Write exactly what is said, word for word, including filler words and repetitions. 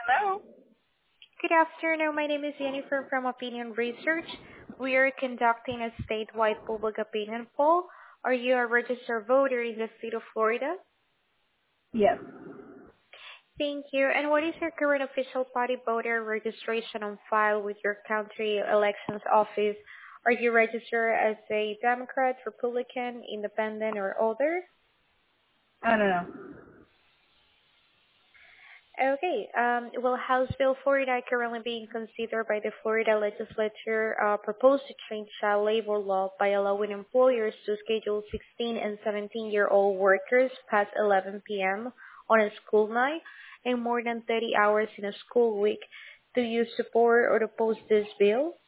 Hello. Good afternoon. My name is Jennifer from Opinion Research. We are conducting a statewide public opinion poll. Are you a registered voter in the state of Florida? Yes. Thank you. And what is your current official party voter registration on file with your county elections office? Are you registered as a Democrat, Republican, Independent, or other? I don't know. Okay. Um, well, House Bill forty-nine currently being considered by the Florida legislature uh, proposed to change child labor law by allowing employers to schedule sixteen and seventeen-year-old workers past eleven p.m. on a school night and more than thirty hours in a school week. Do you support or oppose this bill?